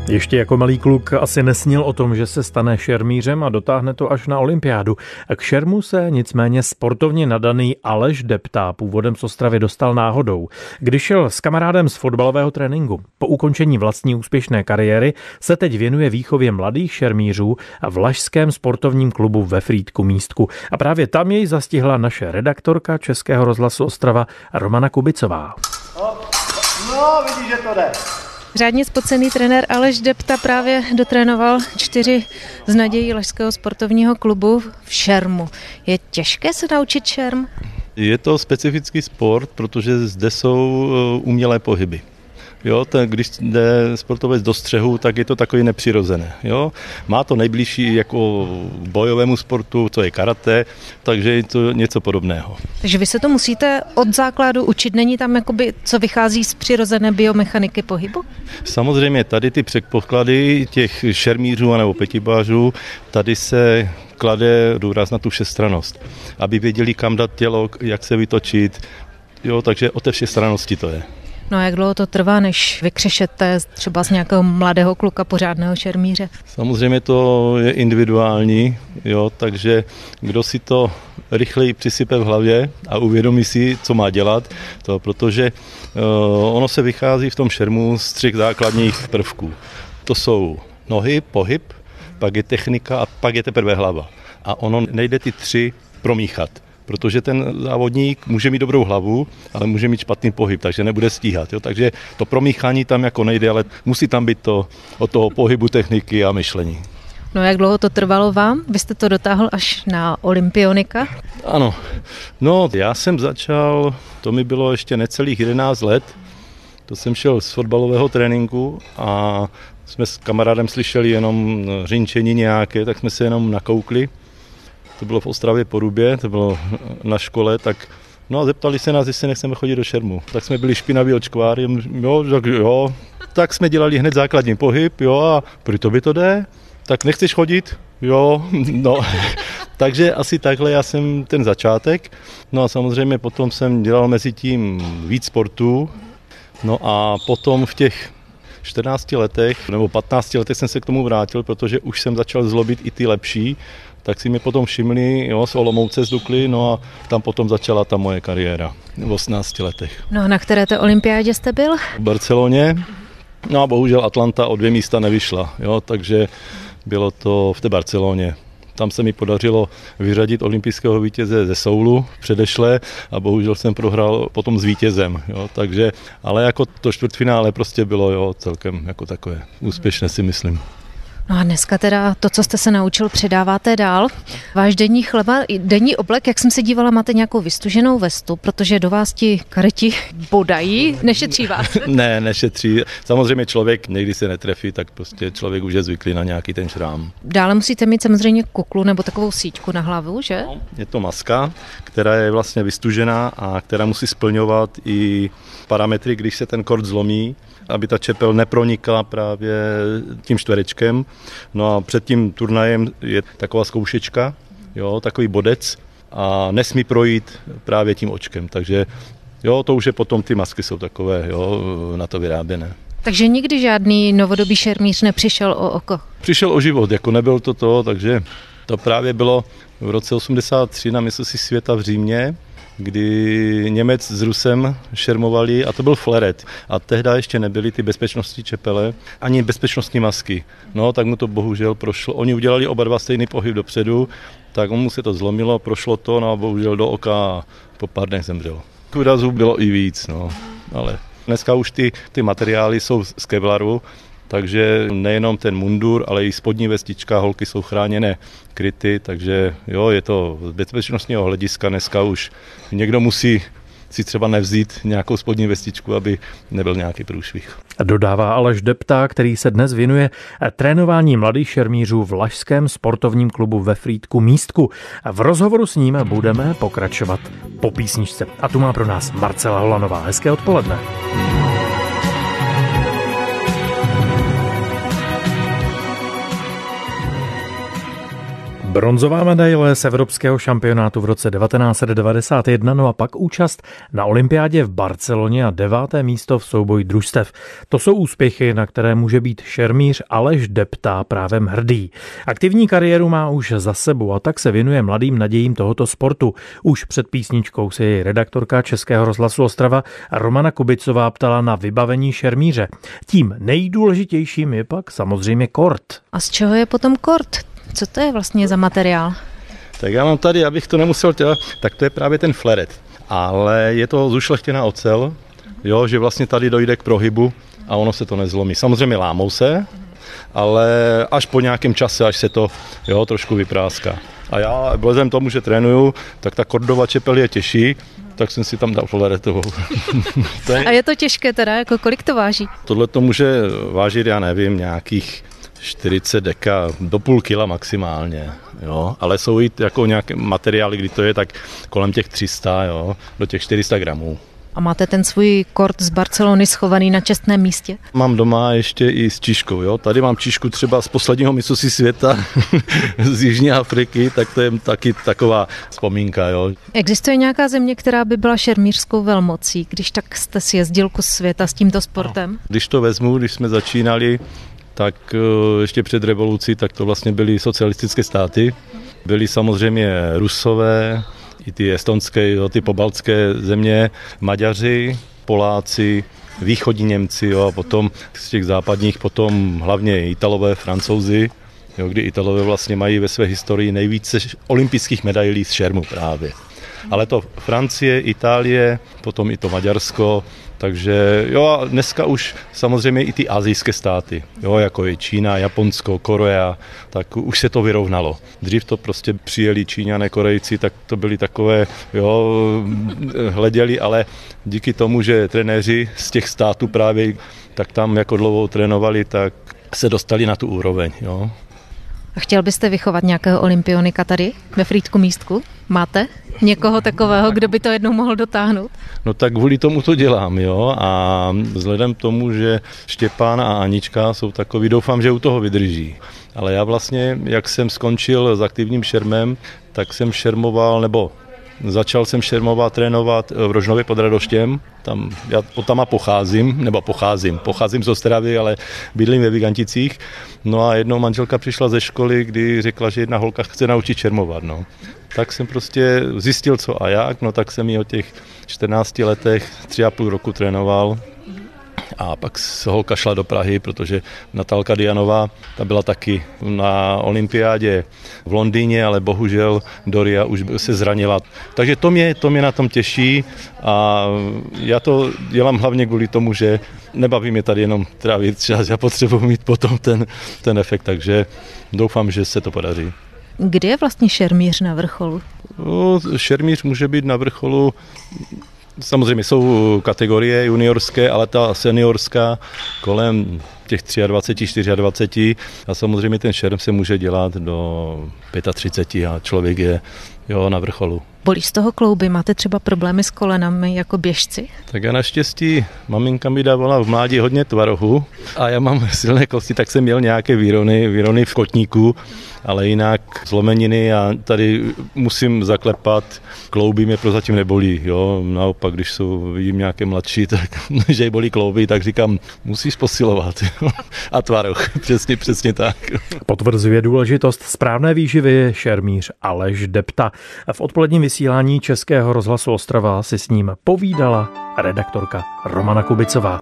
Ještě jako malý kluk asi nesnil o tom, že se stane šermířem a dotáhne to až na olympiádu. K šermu se nicméně sportovně nadaný Aleš Depta původem z Ostravy dostal náhodou. Když šel s kamarádem z fotbalového tréninku. Po ukončení vlastní úspěšné kariéry se teď věnuje výchově mladých šermířů v Lašském sportovním klubu ve Frýdku Místku. A právě tam jej zastihla naše redaktorka Českého rozhlasu Ostrava Romana Kubicová. No, vidíš, že to jde. Řádně spocený trenér Aleš Depta právě dotrénoval 4 z nadějí Lašského sportovního klubu v šermu. Je těžké se naučit šerm? Je to specifický sport, protože zde jsou umělé pohyby. Jo, když jde sportovec do střehu, tak je to takový nepřirozené. Jo. Má to nejbližší jako bojovému sportu, co je karate, takže je to něco podobného. Takže vy se to musíte od základu učit, není tam jakoby, co vychází z přirozené biomechaniky pohybu? Samozřejmě tady ty předpoklady těch šermířů nebo petibářů, tady se klade důraz na tu všestrannost, aby věděli, kam dát tělo, jak se vytočit, jo, takže o té všestrannosti to je. No a jak dlouho to trvá, než vykřešete třeba z nějakého mladého kluka pořádného šermíře? Samozřejmě to je individuální, jo, takže kdo si to rychleji přisype v hlavě a uvědomí si, co má dělat, protože ono se vychází v tom šermu z 3 základních prvků. To jsou nohy, pohyb, pak je technika a pak je teprve hlava. A ono nejde ty 3 promíchat. Protože ten závodník může mít dobrou hlavu, ale může mít špatný pohyb, takže nebude stíhat. Jo? Takže to promíchání tam jako nejde, ale musí tam být to od toho pohybu, techniky a myšlení. No jak dlouho to trvalo vám? Vy jste to dotáhl až na olympionika? Ano. No, já jsem začal, to mi bylo ještě necelých 11 let. To jsem šel z fotbalového tréninku a jsme s kamarádem slyšeli jenom řinčení nějaké, tak jsme se jenom nakoukli. To bylo v Ostravě Porubě, to bylo na škole, tak no a zeptali se nás, jestli nechceme chodit do šermu. Tak jsme byli špinaví od škváry, tak jsme dělali hned základní pohyb, jo, a proto by to jde, tak nechceš chodit, jo, no. Takže asi takhle já jsem ten začátek, no a samozřejmě potom jsem dělal mezi tím víc sportů, no a potom v těch 14 letech nebo 15 letech jsem se k tomu vrátil, protože už jsem začal zlobit i ty lepší, tak si mě potom všimli, jo, z Olomouce z Dukly, no a tam potom začala ta moje kariéra v 18 letech. No a na které té olympiádě jste byl? V Barceloně, no a bohužel Atlanta o 2 místa nevyšla, jo, takže bylo to v té Barceloně. Tam se mi podařilo vyřadit olympijského vítěze ze Soulu předešle a bohužel jsem prohrál potom s vítězem, jo, takže, ale jako to čtvrtfinále prostě bylo, jo, celkem jako takové úspěšné, si myslím. No a dneska teda to, co jste se naučil, předáváte dál. Váš denní chleba, denní oblek, jak jsem se dívala, máte nějakou vystuženou vestu, protože do vás ti kareti bodají, nešetří vás. Ne, nešetří. Samozřejmě člověk někdy se netrefí, tak prostě člověk už je zvyklý na nějaký ten šrám. Dále musíte mít samozřejmě kuklu nebo takovou síťku na hlavu, že? No, je to maska, která je vlastně vystužená a která musí splňovat i parametry, když se ten kord zlomí, aby ta čepel nepronikla právě tím čtverečkem. No a před tím turnajem je taková zkoušečka, jo, takový bodec a nesmí projít právě tím očkem. Takže jo, to už je potom, ty masky jsou takové, jo, na to vyráběné. Takže nikdy žádný novodobý šermíř nepřišel o oko? Přišel o život, jako nebyl to, takže to právě bylo v roce 83 na mistrovství světa v Římě, kdy Němec s Rusem šermovali a to byl fleret. A tehdy ještě nebyly ty bezpečnostní čepele, ani bezpečnostní masky. No, tak mu to bohužel prošlo. Oni udělali oba dva stejný pohyb dopředu, tak mu se to zlomilo, prošlo to, no a bohužel do oka a po pár dnech zemřel. Úrazů bylo i víc, no, ale dneska už ty materiály jsou z kevlaru, takže nejenom ten mundur, ale i spodní vestička, holky jsou chráněné kryty, takže jo, je to z bezpečnostního hlediska dneska už někdo musí si třeba nevzít nějakou spodní vestičku, aby nebyl nějaký průšvih. Dodává Aleš Depta, který se dnes věnuje trénování mladých šermířů v Lašském sportovním klubu ve Frýdku Místku. V rozhovoru s ním budeme pokračovat po písničce. A tu má pro nás Marcela Holanová. Hezké odpoledne. Bronzová medaile z evropského šampionátu v roce 1991, no a pak účast na olympiádě v Barceloně a 9. místo v souboji družstev. To jsou úspěchy, na které může být šermíř Aleš Depta právem hrdý. Aktivní kariéru má už za sebou a tak se věnuje mladým nadějím tohoto sportu. Už před písničkou se jej redaktorka Českého rozhlasu Ostrava Romana Kubicová ptala na vybavení šermíře. Tím nejdůležitějším je pak samozřejmě kort. A z čeho je potom kort? Co to je vlastně za materiál? Tak já mám tady, abych to nemusel dělat, tak to je právě ten fleret. Ale je to zušlechtěná ocel, jo, že vlastně tady dojde k prohybu a ono se to nezlomí. Samozřejmě lámou se, ale až po nějakém čase, až se to trošku vypráská. A já vzhledem tomu, že trénuju, tak ta kordová čepel je těžší, tak jsem si tam dal floretovou. A je to těžké teda, jako kolik to váží? Tohle to může vážit, já nevím, nějakých 40 deka, do půl kila maximálně, jo, ale jsou i jako nějaké materiály, kdy to je tak kolem těch 300, jo, do těch 400 gramů. A máte ten svůj kort z Barcelony schovaný na čestném místě? Mám doma ještě i s číškou, jo. Tady mám číšku třeba z posledního mistrovství světa z Jižní Afriky, tak to je taky taková vzpomínka, jo. Existuje nějaká země, která by byla šermířskou velmocí, když tak jste si jezdil kus světa s tímto sportem? Když to vezmu, když jsme začínali, tak ještě před revolucí, tak to vlastně byly socialistické státy. Byly samozřejmě Rusové, i ty estonské, ty pobaltské země, Maďaři, Poláci, východní Němci, jo, a potom z těch západních potom hlavně Italové, Francouzi, jo, kdy Italové vlastně mají ve své historii nejvíce olympijských medailí z šermu právě. Ale to Francie, Itálie, potom i to Maďarsko, takže jo, a dneska už samozřejmě i ty asijské státy, jo, jako je Čína, Japonsko, Korea, tak už se to vyrovnalo. Dřív to prostě přijeli Číňané, Korejci, tak to byli takové, jo, hleděli, ale díky tomu, že trenéři z těch států právě tak tam jako dlouho trénovali, tak se dostali na tu úroveň, jo. A chtěl byste vychovat nějakého olympionika tady ve Frýdku Místku? Máte někoho takového, kdo by to jednou mohl dotáhnout? No tak kvůli tomu to dělám, jo, a vzhledem k tomu, že Štěpán a Anička jsou takový, doufám, že u toho vydrží. Ale já vlastně, jak jsem skončil s aktivním šermem, tak jsem šermoval, nebo začal jsem šermovat, trénovat v Rožnově pod Radoštěm. Já tam pocházím z Ostravy, ale bydlím ve Viganticích. No a jednou manželka přišla ze školy, kdy řekla, že jedna holka chce naučit šermovat, no. Tak jsem prostě zjistil, co a jak, no tak jsem ji o těch 14 letech 3,5 roku trénoval. A pak se holka šla do Prahy, protože Natálka Dianová, ta byla taky na olympiádě v Londýně, ale bohužel Doria už se zranila. Takže to mě na tom těší a já to dělám hlavně kvůli tomu, že nebaví mě tady jenom trávit čas, já potřebuji mít potom ten efekt, takže doufám, že se to podaří. Kdy je vlastně šermíř na vrcholu? No, šermíř může být na vrcholu. Samozřejmě jsou kategorie juniorské, ale ta seniorská kolem těch 23, 24 a samozřejmě ten šerm se může dělat do 35 a člověk je na vrcholu. Bolí z toho klouby? Máte třeba problémy s kolenami jako běžci? Tak já naštěstí, maminka mi dávala v mládí hodně tvarohu a já mám silné kosti, tak jsem měl nějaké výrony v kotníku, ale jinak zlomeniny a tady musím zaklepat, klouby mě prozatím nebolí, jo. Naopak, když vidím nějaké mladší, tak že bolí klouby, tak říkám, musíš posilovat. A tvaroh, přesně tak. Potvrzuje důležitost správné výživy šermíř Aleš Depta. V odpoledním vysílání Českého rozhlasu Ostrava si s ním povídala redaktorka Romana Kubicová.